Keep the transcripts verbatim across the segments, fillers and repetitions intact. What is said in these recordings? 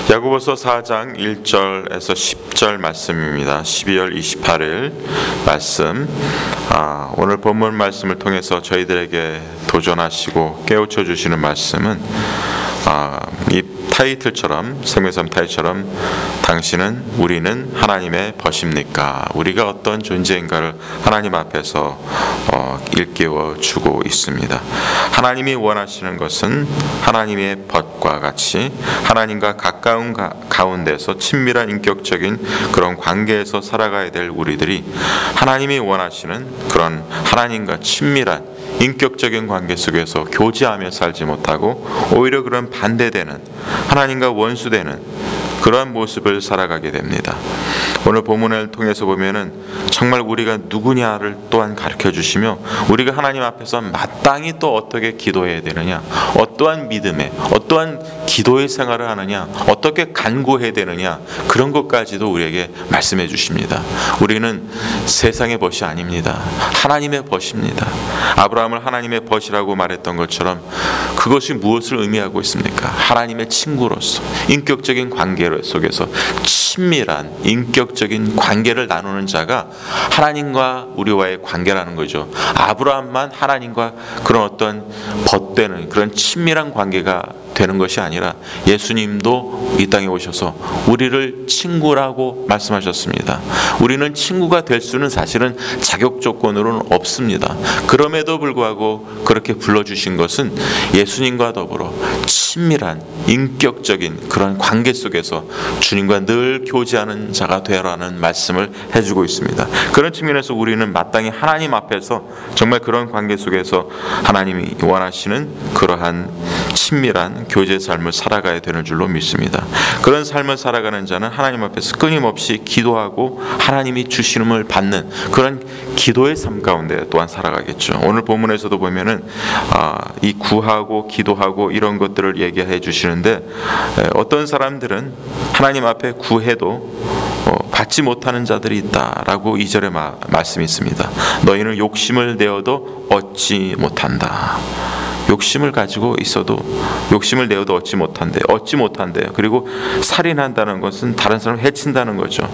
야고보서 사 장 일 절에서 십 절 말씀입니다. 십이월 이십팔일 말씀. 아, 오늘 본문 말씀을 통해서 저희들에게 도전하시고 깨우쳐 주시는 말씀은 아, 이 타이틀처럼, 생명섬 타이틀처럼 당신은, 우리는 하나님의 벗입니까? 우리가 어떤 존재인가를 하나님 앞에서 어, 일깨워 주고 있습니다. 하나님이 원하시는 것은 하나님의 벗과 같이 하나님과 가까운 가, 가운데서 친밀한 인격적인 그런 관계에서 살아가야 될 우리들이 하나님이 원하시는 그런 하나님과 친밀한 인격적인 관계 속에서 교제하며 살지 못하고 오히려 그런 반대되는, 하나님과 원수되는 그러한 모습을 살아가게 됩니다. 오늘 본문을 통해서 보면은 정말 우리가 누구냐를 또한 가르쳐 주시며, 우리가 하나님 앞에서 마땅히 또 어떻게 기도해야 되느냐, 어떠한 믿음에, 어떠한 기도의 생활을 하느냐, 어떻게 간구해야 되느냐, 그런 것까지도 우리에게 말씀해 주십니다. 우리는 세상의 벗이 아닙니다. 하나님의 벗입니다. 아브라함을 하나님의 벗이라고 말했던 것처럼 그것이 무엇을 의미하고 있습니까? 하나님의 친구로서 인격적인 관계 속에서 친밀한 인격적인 관계를 나누는 자가 하나님과 우리와의 관계라는 거죠. 아브라함만 하나님과 그런 어떤 벗되는 그런 친밀한 관계가 되는 것이 아니라 예수님도 이 땅에 오셔서 우리를 친구라고 말씀하셨습니다. 우리는 친구가 될 수는 사실은 자격 조건으로는 없습니다. 그럼에도 불구하고 그렇게 불러주신 것은 예수님과 더불어 친밀한 인격적인 그런 관계 속에서 주님과 늘 교제하는 자가 되라는 말씀을 해주고 있습니다. 그런 측면에서 우리는 마땅히 하나님 앞에서 정말 그런 관계 속에서 하나님이 원하시는 그러한 친밀한 교제 삶을 살아가야 되는 줄로 믿습니다. 그런 삶을 살아가는 자는 하나님 앞에서 끊임없이 기도하고 하나님이 주시는을 받는 그런 기도의 삶 가운데 또한 살아가겠죠. 오늘 본문에서도 보면은 아, 이 구하고 기도하고 이런 것들을 얘기해 주시는데, 어떤 사람들은 하나님 앞에 구해도 어, 받지 못하는 자들이 있다라고 이 절에 마, 말씀이 있습니다. 너희는 욕심을 내어도 얻지 못한다. 욕심을 가지고 있어도, 욕심을 내어도 얻지 못한대, 얻지 못한대요. 그리고 살인한다는 것은 다른 사람을 해친다는 거죠.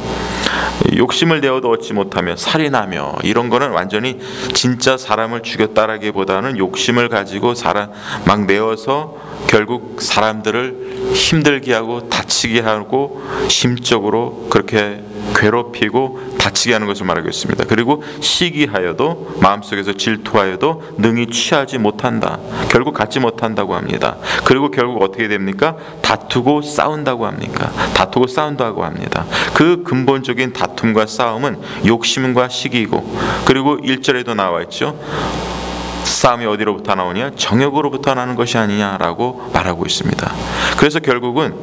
욕심을 내어도 얻지 못하며 살인하며, 이런 거는 완전히 진짜 사람을 죽였다라기보다는 욕심을 가지고 사람 막 내어서 결국 사람들을 힘들게 하고 다치게 하고 심적으로 그렇게 괴롭히고 다치게 하는 것을 말하고 있습니다. 그리고 시기하여도, 마음속에서 질투하여도 능히 취하지 못한다. 결국 갖지 못한다고 합니다. 그리고 결국 어떻게 됩니까? 다투고 싸운다고 합니까? 다투고 싸운다고 합니다. 그 근본적인 다툼과 싸움은 욕심과 시기이고, 그리고 일 절에도 나와 있죠. 싸움이 어디로부터 나오냐? 정욕으로부터 나는 것이 아니냐라고 말하고 있습니다. 그래서 결국은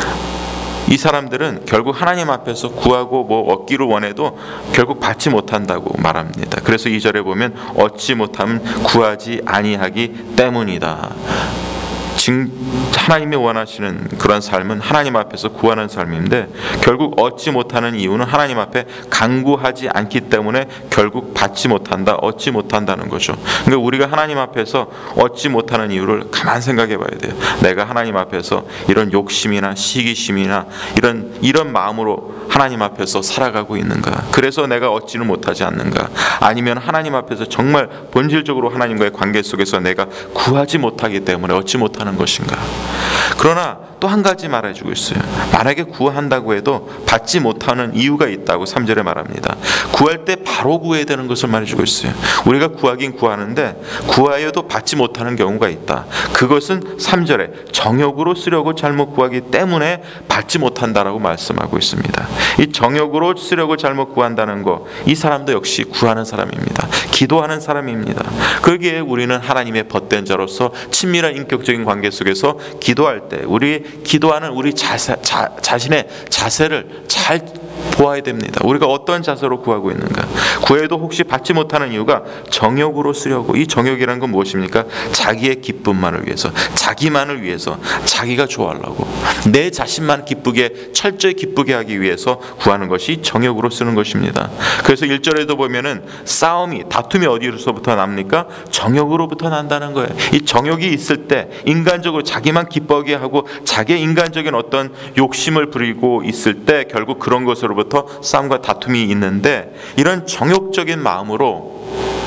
이 사람들은 결국 하나님 앞에서 구하고 뭐 얻기를 원해도 결국 받지 못한다고 말합니다. 그래서 이 절에 보면 얻지 못하면 구하지 아니하기 때문이다. 지금 하나님이 원하시는 그런 삶은 하나님 앞에서 구하는 삶인데, 결국 얻지 못하는 이유는 하나님 앞에 간구하지 않기 때문에 결국 받지 못한다, 얻지 못한다는 거죠. 그러니까 우리가 하나님 앞에서 얻지 못하는 이유를 가만 생각해 봐야 돼요. 내가 하나님 앞에서 이런 욕심이나 시기심이나 이런 이런 마음으로 하나님 앞에서 살아가고 있는가? 그래서 내가 얻지는 못하지 않는가? 아니면 하나님 앞에서 정말 본질적으로 하나님과의 관계 속에서 내가 구하지 못하기 때문에 얻지 못하는 것인가? 그러나 또 한 가지 말해주고 있어요. 만약에 구한다고 해도 받지 못하는 이유가 있다고 삼 절에 말합니다. 구할 때 바로 구해야 되는 것을 말해주고 있어요. 우리가 구하긴 구하는데 구하여도 받지 못하는 경우가 있다. 그것은 삼 절에 정욕으로 쓰려고 잘못 구하기 때문에 받지 못한다라고 말씀하고 있습니다. 이 정욕으로 쓰려고 잘못 구한다는 거, 이 사람도 역시 구하는 사람입니다. 기도하는 사람입니다. 거기에 우리는 하나님의 벗된 자로서 친밀한 인격적인 관계 속에서 기도할 때 우리 기도하는 우리 자세, 자, 자신의 자세를 잘 보아야 됩니다. 우리가 어떤 자세로 구하고 있는가. 구해도 혹시 받지 못하는 이유가 정욕으로 쓰려고. 이 정욕이라는 건 무엇입니까? 자기의 기쁨만을 위해서, 자기만을 위해서, 자기가 좋아하려고, 내 자신만 기쁘게, 철저히 기쁘게 하기 위해서 구하는 것이 정욕으로 쓰는 것입니다. 그래서 일 절에도 보면은 싸움이, 다툼이 어디로서부터 납니까? 정욕으로부터 난다는 거예요. 이 정욕이 있을 때 인간적으로 자기만 기쁘게 하고 자기의 인간적인 어떤 욕심을 부리고 있을 때 결국 그런 것으로부터 싸움과 다툼이 있는데, 이런 정욕적인 마음으로,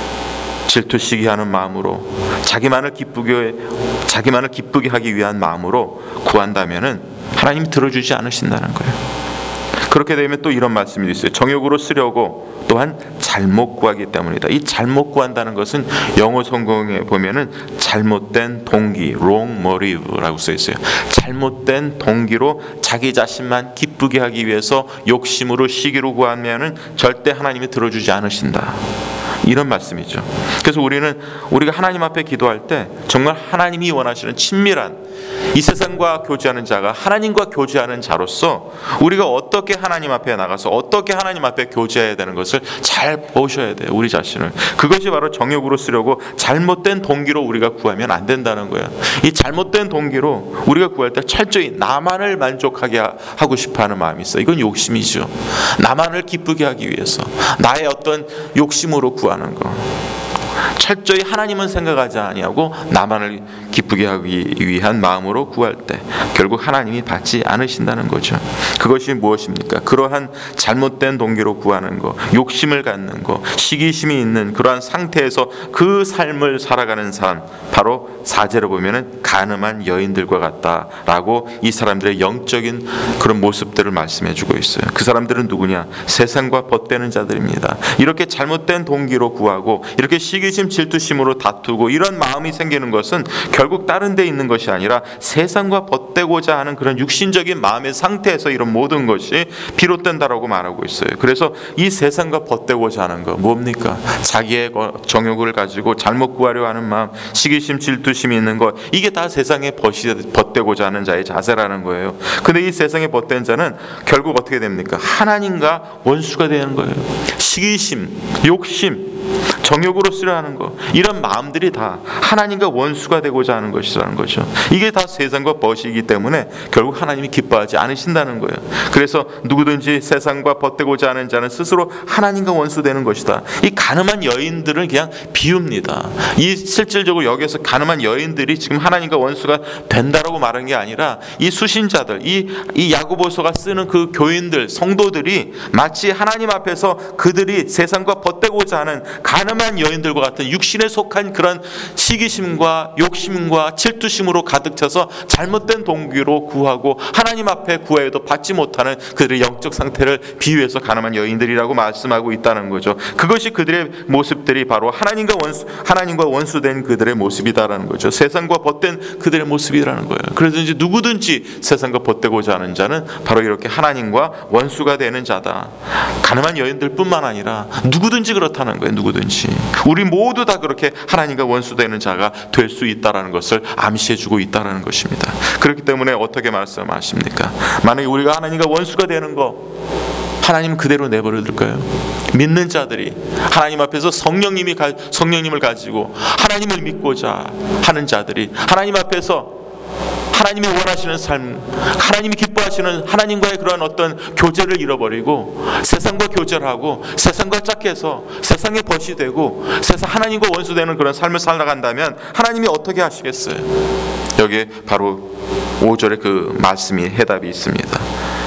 질투시기하는 마음으로, 자기만을 기쁘게 자기만을 기쁘게 하기 위한 마음으로 구한다면은 하나님이 들어주지 않으신다는 거예요. 그렇게 되면 또 이런 말씀이 있어요. 정욕으로 쓰려고 또한 잘못 구하기 때문이다. 이 잘못 구한다는 것은 영어 성경에 보면은 잘못된 동기, wrong motive라고 써 있어요. 잘못된 동기로 자기 자신만 기쁘게 하기 위해서 욕심으로, 시기로 구하면은 절대 하나님이 들어주지 않으신다. 이런 말씀이죠. 그래서 우리는 우리가 하나님 앞에 기도할 때 정말 하나님이 원하시는 친밀한, 이 세상과 교제하는 자가 하나님과 교제하는 자로서 우리가 어떻게 하나님 앞에 나가서 어떻게 하나님 앞에 교제해야 되는 것을 잘 보셔야 돼요. 우리 자신을. 그것이 바로 정욕으로 쓰려고 잘못된 동기로 우리가 구하면 안 된다는 거예요. 이 잘못된 동기로 우리가 구할 때 철저히 나만을 만족하게 하고 싶어하는 마음이 있어요. 이건 욕심이죠. 나만을 기쁘게 하기 위해서 나의 어떤 욕심으로 구하는 거. 철저히 하나님은 생각하지 아니하고 나만을 기쁘게 하기 위한 마음으로 구할 때 결국 하나님이 받지 않으신다는 거죠. 그것이 무엇입니까? 그러한 잘못된 동기로 구하는 거, 욕심을 갖는 거, 시기심이 있는 그러한 상태에서 그 삶을 살아가는 사람, 바로 사 절에 보면은 가늠한 여인들과 같다라고 이 사람들의 영적인 그런 모습들을 말씀해 주고 있어요. 그 사람들은 누구냐? 세상과 벗되는 자들입니다. 이렇게 잘못된 동기로 구하고 이렇게 시기심, 질투심으로 다투고 이런 마음이 생기는 것은 결국 다른 데 있는 것이 아니라 세상과 벗되고자 하는 그런 육신적인 마음의 상태에서 이런 모든 것이 비롯된다라고 말하고 있어요. 그래서 이 세상과 벗되고자 하는 거 뭡니까? 자기의 정욕을 가지고 잘못 구하려 하는 마음, 시기심, 질투심이 있는 것, 이게 다 세상에 벗되고자 하는 자의 자세라는 거예요. 근데 이 세상에 벗된 자는 결국 어떻게 됩니까? 하나님과 원수가 되는 거예요. 시기심, 욕심, 정욕으로 쓰려 하는 것, 이런 마음들이 다 하나님과 원수가 되고자 하는 것이라는 거죠. 이게 다 세상과 벗이기 때문에 결국 하나님이 기뻐하지 않으신다는 거예요. 그래서 누구든지 세상과 벗되고자 하는 자는 스스로 하나님과 원수되는 것이다. 이 가늠한 여인들은 그냥 비유입니다. 이 실질적으로 여기서 가늠한 여인들이 지금 하나님과 원수가 된다라고 말한 게 아니라 이 수신자들, 이, 이 야고보서가 쓰는 그 교인들, 성도들이 마치 하나님 앞에서 그들이 세상과 벗되고자 하는 가늠한 여인들과 같은 육신에 속한 그런 시기심과 욕심과 질투심으로 가득 차서 잘못된 동기로 구하고 하나님 앞에 구해도 받지 못하는 그들의 영적 상태를 비유해서 가늠한 여인들이라고 말씀하고 있다는 거죠. 그것이 그들의 모습들이 바로 하나님과 원수, 하나님과 원수된 그들의 모습이다라는 거죠. 세상과 벗된 그들의 모습이라는 거예요. 그래서 이제 누구든지 세상과 벗되고자 하는 자는 바로 이렇게 하나님과 원수가 되는 자다. 가늠한 여인들뿐만 아니라 누구든지 그렇다는 거예요. 누구든지 우리 모두 다 그렇게 하나님과 원수되는 자가 될 수 있다라는 것을 암시해주고 있다라는 것입니다. 그렇기 때문에 어떻게 말씀하십니까? 만약에 우리가 하나님과 원수가 되는 거 하나님 그대로 내버려 둘까요? 믿는 자들이 하나님 앞에서 성령님이 성령님을 가지고 하나님을 믿고자 하는 자들이 하나님 앞에서 하나님이 원하시는 삶, 하나님이 기뻐하시는 하나님과의 그러한 어떤 교제를 잃어버리고 세상과 교제를 하고 세상과 짝해서 세상에 벗이 되고 세상 하나님과 원수되는 그런 삶을 살아간다면 하나님이 어떻게 하시겠어요? 여기에 바로 오 절에 그 말씀이 해답이 있습니다.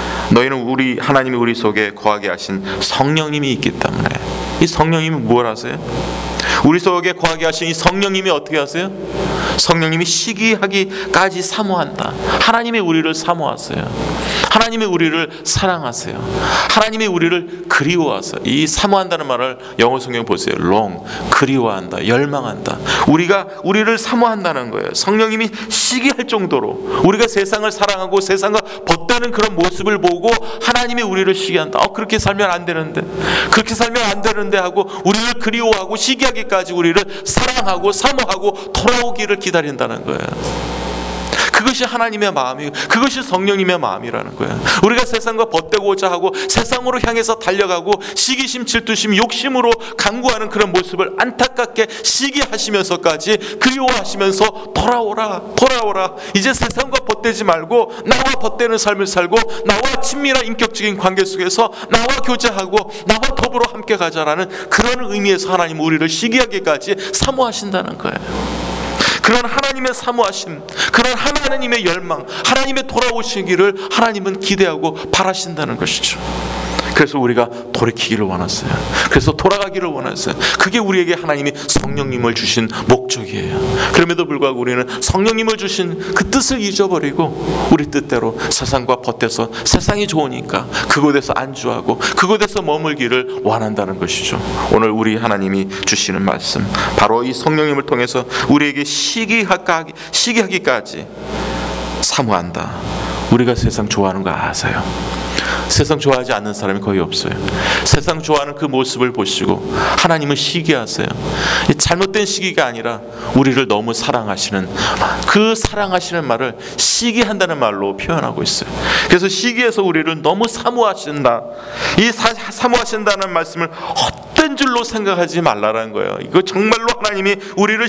너희는 우리 하나님이 우리 속에 거하게 하신 성령님이 있기 때문에. 이 성령님이 뭘 하세요? 우리 속에 거하게 하신 이 성령님이 어떻게 하세요? 성령님이 시기하기까지 사모한다. 하나님이 우리를 사모하세요. 하나님이 우리를 사랑하세요. 하나님이 우리를 그리워하세요. 이 사모한다는 말을 영어 성경 보세요. long, 그리워한다, 열망한다. 우리가 우리를 사모한다는 거예요. 성령님이 시기할 정도로 우리가 세상을 사랑하고 세상과 벗되는 그런 모습을 보고 하나님이 우리를 시기한다. 어, 그렇게 살면 안 되는데, 그렇게 살면 안 되는데 하고 우리를 그리워하고 시기하기까지 우리를 사랑하고 사모하고 돌아오기를 기다린다는 거예요. 그것이 하나님의 마음이고 그것이 성령님의 마음이라는 거예요. 우리가 세상과 벗대고자 하고 세상으로 향해서 달려가고 시기심, 질투심, 욕심으로 강구하는 그런 모습을 안타깝게 시기하시면서까지 그리워하시면서 돌아오라 돌아오라, 이제 세상과 벗대지 말고 나와 벗대는 삶을 살고 나와 친밀한 인격적인 관계 속에서 나와 교제하고 나와 더불어 함께 가자라는 그런 의미에서 하나님 우리를 시기하기까지 사모하신다는 거예요. 그런 하나님의 사모하심, 그런 하나님의 열망, 하나님의 돌아오시기를 하나님은 기대하고 바라신다는 것이죠. 그래서 우리가 돌이키기를 원했어요. 그래서 돌아가기를 원했어요. 그게 우리에게 하나님이 성령님을 주신 목적이에요. 그럼에도 불구하고 우리는 성령님을 주신 그 뜻을 잊어버리고 우리 뜻대로 세상과 벗대서 세상이 좋으니까 그곳에서 안주하고 그곳에서 머물기를 원한다는 것이죠. 오늘 우리 하나님이 주시는 말씀, 바로 이 성령님을 통해서 우리에게 시기하기, 시기하기까지 사모한다. 우리가 세상 좋아하는 거 아세요? 세상 좋아하지 않는 사람이 거의 없어요. 세상 좋아하는 그 모습을 보시고 하나님은 시기하세요. 잘못된 시기가 아니라 우리를 너무 사랑하시는, 그 사랑하시는 말을 시기한다는 말로 표현하고 있어요. 그래서 시기해서 우리를 너무 사모하신다. 이 사, 사모하신다는 말씀을 헛된 줄로 생각하지 말라는 거예요. 이거 정말로 하나님이 우리를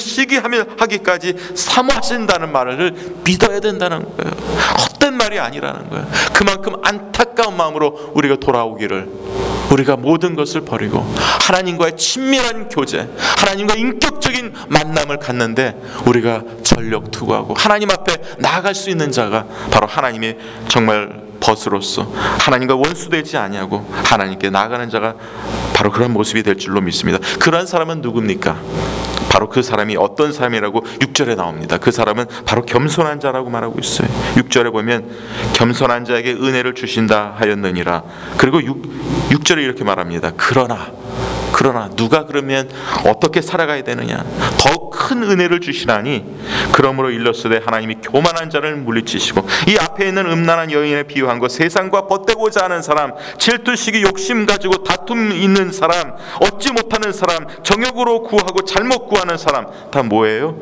시기하기까지 사모하신다는 말을 믿어야 된다는 거예요. 헛된 말이 아니라는 거예요. 그만큼 안타까운 마음으로 우리가 돌아오기를, 우리가 모든 것을 버리고 하나님과의 친밀한 교제, 하나님과 인격적인 만남을 갖는데 우리가 전력 투구하고 하나님 앞에 나아갈 수 있는 자가 바로 하나님의 정말 벗으로서 하나님과 원수되지 아니하고 하나님께 나아가는 자가 바로 그런 모습이 될 줄로 믿습니다. 그러한 사람은 누굽니까? 바로 그 사람이 어떤 사람이라고 육 절에 나옵니다. 그 사람은 바로 겸손한 자라고 말하고 있어요. 육 절에 보면 겸손한 자에게 은혜를 주신다 하였느니라. 그리고 육 절에 이렇게 말합니다. 그러나 그러나 누가 그러면 어떻게 살아가야 되느냐? 더 큰 은혜를 주시나니 그러므로 일렀으되 하나님이 교만한 자를 물리치시고, 이 앞에 있는 음란한 여인에 비유한 것, 세상과 벗대고자 하는 사람, 질투시기 욕심 가지고 다툼 있는 사람, 얻지 못하는 사람, 정욕으로 구하고 잘못 구하는 사람, 다 뭐예요?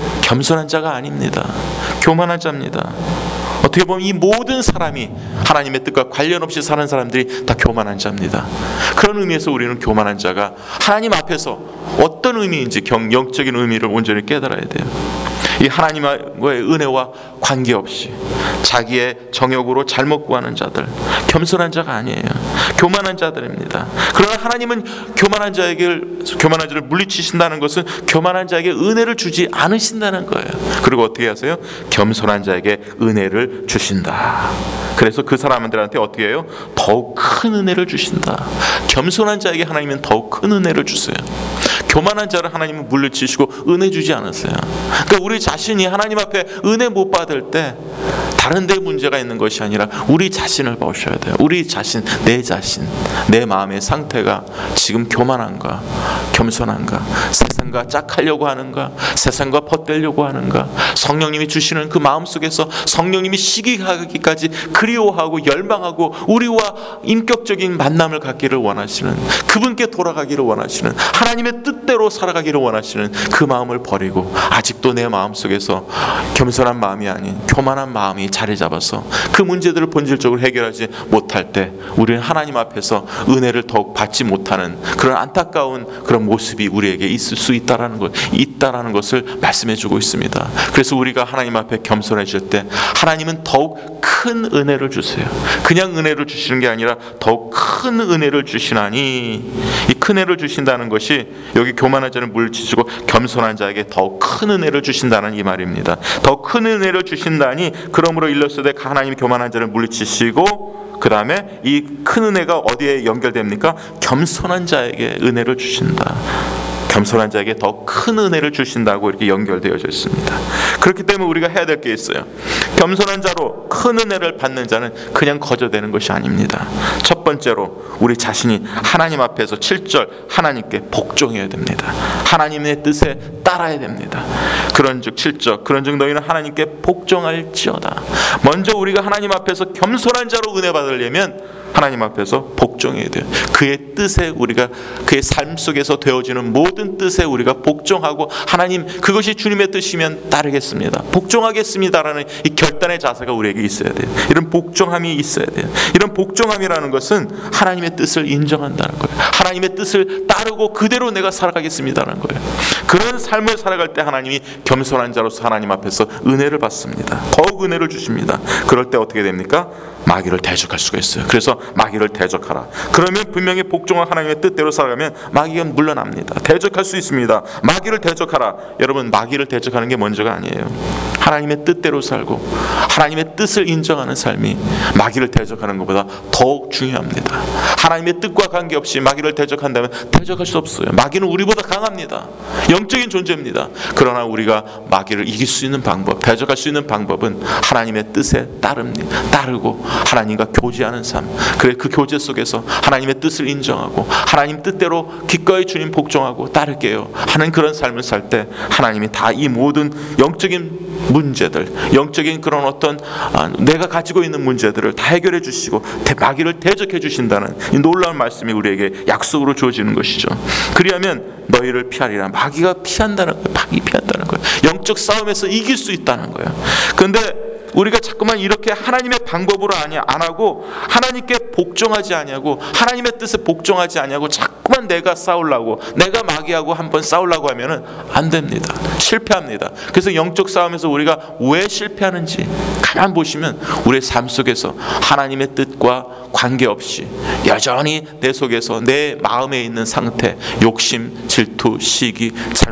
겸손한 자가 아닙니다. 교만한 자입니다. 어떻게 보면 이 모든 사람이 하나님의 뜻과 관련 없이 사는 사람들이 다 교만한 자입니다. 그런 의미에서 우리는 교만한 자가 하나님 앞에서 어떤 의미인지 영적인 의미를 온전히 깨달아야 돼요. 이 하나님과의 은혜와 관계없이 자기의 정욕으로 잘못 구하는 자들, 겸손한 자가 아니에요. 교만한 자들입니다. 그러나 하나님은 교만한 자에게 교만한 자를 물리치신다는 것은 교만한 자에게 은혜를 주지 않으신다는 거예요. 그리고 어떻게 하세요? 겸손한 자에게 은혜를 주신다. 그래서 그 사람들한테 어떻게 해요? 더욱 큰 은혜를 주신다. 겸손한 자에게 하나님은 더욱 큰 은혜를 주세요. 교만한 자를 하나님은 물리치시고 은혜 주지 않았어요. 그러니까 우리 자신이 하나님 앞에 은혜 못 받을 때 다른 데 문제가 있는 것이 아니라 우리 자신을 보셔야 돼요. 우리 자신, 내 자신, 내 마음의 상태가 지금 교만한가, 겸손한가, 세상과 짝하려고 하는가, 세상과 벗대려고 하는가, 성령님이 주시는 그 마음 속에서 성령님이 시기하기까지 그리워하고 열망하고 우리와 인격적인 만남을 갖기를 원하시는, 그분께 돌아가기를 원하시는, 하나님의 뜻대로 살아가기를 원하시는 그 마음을 버리고 아직도 내 마음 속에서 겸손한 마음이 아닌 교만한 마음이 자리 잡아서 그 문제들을 본질적으로 해결하지 못할 때 우리는 하나님 앞에서 은혜를 더욱 받지 못하는 그런 안타까운 그런 모습이 우리에게 있을 수 있다라는 것, 있다라는 것을 말씀해주고 있습니다. 그래서 우리가 하나님 앞에 겸손해질 때 하나님은 더욱 큰 은혜를 주세요. 그냥 은혜를 주시는 게 아니라 더욱 큰 은혜를 주시나니, 이 큰 은혜를 주신다는 것이 여기 교만한 자를 물리치시고 겸손한 자에게 더욱 큰 은혜를 주신다는 이 말입니다. 더 큰 은혜를 주신다니 그러므로 일렀으되 하나님이 교만한 자를 물리치시고, 그 다음에 이 큰 은혜가 어디에 연결됩니까? 겸손한 자에게 은혜를 주신다. 겸손한 자에게 더 큰 은혜를 주신다고 이렇게 연결되어져 있습니다. 그렇기 때문에 우리가 해야 될 게 있어요. 겸손한 자로 큰 은혜를 받는 자는 그냥 거저되는 것이 아닙니다. 첫 번째로 우리 자신이 하나님 앞에서 칠 절 하나님께 복종해야 됩니다. 하나님의 뜻에 따라야 됩니다. 그런즉 칠 절 그런즉 너희는 하나님께 복종할지어다. 먼저 우리가 하나님 앞에서 겸손한 자로 은혜 받으려면 하나님 앞에서 복종해야 돼요. 그의 뜻에 우리가, 그의 삶 속에서 되어지는 모든 뜻에 우리가 복종하고, 하나님 그것이 주님의 뜻이면 따르겠습니다, 복종하겠습니다라는 이 결단의 자세가 우리에게 있어야 돼요. 이런 복종함이 있어야 돼요. 이런 복종함이라는 것은 하나님의 뜻을 인정한다는 거예요. 하나님의 뜻을 따르고 그대로 내가 살아가겠습니다라는 거예요. 그런 삶을 살아갈 때 하나님이 겸손한 자로서 하나님 앞에서 은혜를 받습니다. 더욱 은혜를 주십니다. 그럴 때 어떻게 됩니까? 마귀를 대적할 수가 있어요. 그래서 마귀를 대적하라. 그러면 분명히 복종한 하나님의 뜻대로 살아가면 마귀가 물러납니다. 대적할 수 있습니다. 마귀를 대적하라. 여러분, 마귀를 대적하는 게 먼저가 아니에요. 하나님의 뜻대로 살고 하나님의 뜻을 인정하는 삶이 마귀를 대적하는 것보다 더욱 중요합니다. 하나님의 뜻과 관계없이 마귀를 대적한다면 대적할 수 없어요. 마귀는 우리보다 강합니다. 영적인 존재입니다. 그러나 우리가 마귀를 이길 수 있는 방법, 대적할 수 있는 방법은 하나님의 뜻에 따릅니다. 따르고 하나님과 교제하는 삶, 그래 그 교제 속에서 하나님의 뜻을 인정하고 하나님 뜻대로 기꺼이 주님 복종하고 따를게요 하는 그런 삶을 살 때 하나님이 다 이 모든 영적인 문제들, 영적인 그런 어떤 아, 내가 가지고 있는 문제들을 다 해결해 주시고 마귀를 대적해 주신다는 이 놀라운 말씀이 우리에게 약속으로 주어지는 것이죠. 그리하면 너희를 피하리라. 마귀가 피한다는 거예요. 마귀 피한다는 거예요. 영적 싸움에서 이길 수 있다는 거예요. 그런데 우리가 자꾸만 이렇게 하나님의 방법으로 아니 안 하고 하나님께 복종하지 아니하고 하나님의 뜻에 복종하지 아니하고 자꾸만 내가 싸우려고, 내가 마귀하고 한번 싸우려고 하면은 안 됩니다. 실패합니다. 그래서 영적 싸움에서 우리가 왜 실패하는지 가만 보시면 우리의 삶 속에서 하나님의 뜻과 관계없이 여전히 내 속에서 내 마음에 있는 상태, 욕심, 질투, 시기,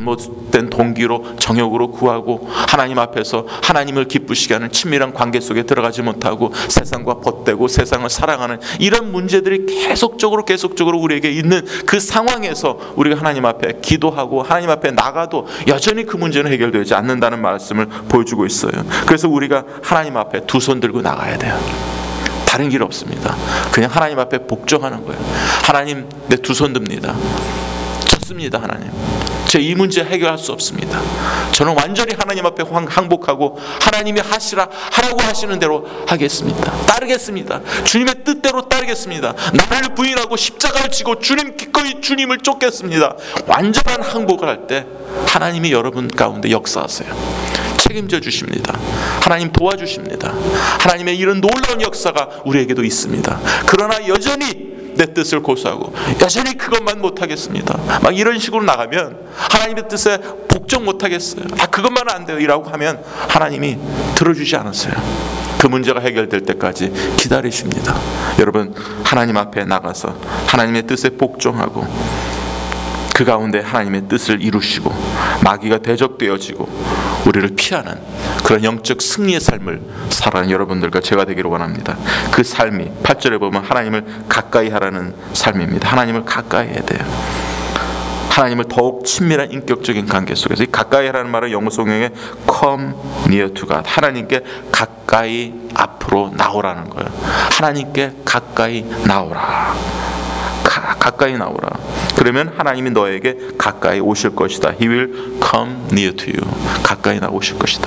잘못된 동기로 정욕으로 구하고 하나님 앞에서 하나님을 기쁘시게 하는 친밀한 관계 속에 들어가지 못하고 세상과 벗대고 세상을 사랑하는 이런 문제들이 계속적으로 계속적으로 우리에게 있는 그 상황에서 우리가 하나님 앞에 기도하고 하나님 앞에 나가도 여전히 그 문제는 해결되지 않는다는 말씀을 보여주고 있어요. 그래서 우리가 하나님 앞에 두 손 들고 나가야 돼요. 다른 길 없습니다. 그냥 하나님 앞에 복종하는 거예요. 하나님, 내 두 손 듭니다. 졌습니다. 하나님, 제 이 문제 해결할 수 없습니다. 저는 완전히 하나님 앞에 항복하고 하나님이 하시라, 하라고 하시는 대로 하겠습니다. 따르겠습니다. 주님의 뜻대로 따르겠습니다. 나를 부인하고 십자가를 지고 주님 기꺼이 주님을 쫓겠습니다. 완전한 항복을 할 때 하나님이 여러분 가운데 역사하세요. 책임져 주십니다. 하나님 도와주십니다. 하나님의 이런 놀라운 역사가 우리에게도 있습니다. 그러나 여전히 내 뜻을 고수하고 여전히 그것만 못하겠습니다, 막 이런 식으로 나가면 하나님의 뜻에 복종 못하겠어요, 아 그것만은 안 돼요 이라고 하면 하나님이 들어주지 않았어요. 그 문제가 해결될 때까지 기다리십니다. 여러분, 하나님 앞에 나가서 하나님의 뜻에 복종하고 그 가운데 하나님의 뜻을 이루시고 마귀가 대적되어지고 우리를 피하는 그런 영적 승리의 삶을 살아가는 여러분들과 제가 되기를 원합니다. 그 삶이 팔 절에 보면 하나님을 가까이 하라는 삶입니다. 하나님을 가까이 해야 돼요. 하나님을 더욱 친밀한 인격적인 관계 속에서, 이 가까이 하라는 말은 영어 성경에 come near to God, 하나님께 가까이 앞으로 나오라는 거예요. 하나님께 가까이 나오라. 가, 가까이 나오라. 그러면 하나님이 너에게 가까이 오실 것이다. He will come near to you. 가까이 나오실 것이다.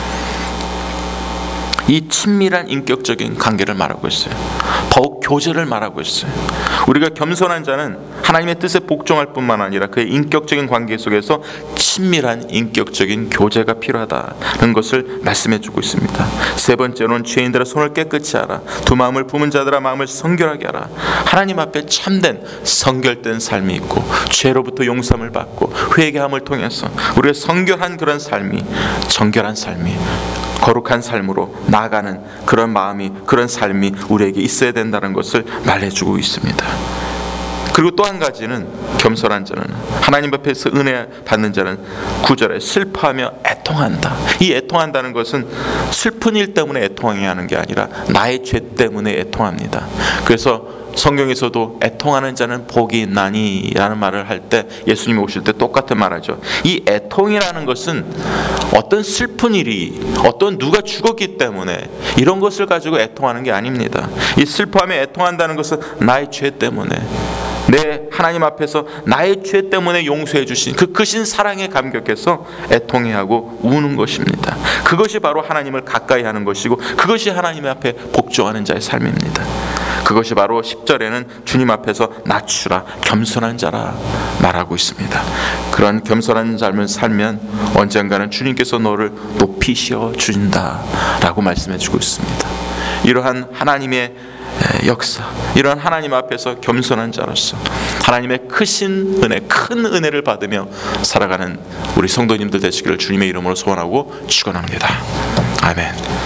이 친밀한 인격적인 관계를 말하고 있어요. 더욱 교제를 말하고 있어요. 우리가 겸손한 자는 하나님의 뜻에 복종할 뿐만 아니라 그의 인격적인 관계 속에서 친밀한 인격적인 교제가 필요하다는 것을 말씀해주고 있습니다. 세 번째로는 죄인들아 손을 깨끗이 하라. 두 마음을 품은 자들아 마음을 성결하게 하라. 하나님 앞에 참된 성결된 삶이 있고 죄로부터 용서함을 받고 회개함을 통해서 우리의 성결한 그런 삶이, 정결한 삶이, 거룩한 삶으로 나아가는 그런 마음이, 그런 삶이 우리에게 있어야 된다는 것을 말해주고 있습니다. 그리고 또 한 가지는 겸손한 자는, 하나님 앞에서 은혜 받는 자는 구 절에 슬퍼하며 애통한다. 이 애통한다는 것은 슬픈 일 때문에 애통하는 게 아니라 나의 죄 때문에 애통합니다. 그래서 성경에서도 애통하는 자는 복이 있나니 라는 말을 할 때 예수님이 오실 때 똑같은 말하죠. 이 애통이라는 것은 어떤 슬픈 일이, 어떤 누가 죽었기 때문에 이런 것을 가지고 애통하는 게 아닙니다. 이 슬퍼하며 애통한다는 것은 나의 죄 때문에, 내 하나님 앞에서 나의 죄 때문에 용서해 주신 그 크신 사랑에 감격해서 애통해하고 우는 것입니다. 그것이 바로 하나님을 가까이 하는 것이고 그것이 하나님 앞에 복종하는 자의 삶입니다. 그것이 바로 십 절에는 주님 앞에서 낮추라, 겸손한 자라 말하고 있습니다. 그런 겸손한 삶을 살면 언젠가는 주님께서 너를 높이셔 준다라고 말씀해 주고 있습니다. 이러한 하나님의 역사, 이러한 하나님 앞에서 겸손한 자로서 하나님의 크신 은혜, 큰 은혜를 받으며 살아가는 우리 성도님들 되시기를 주님의 이름으로 소원하고 축원합니다. 아멘.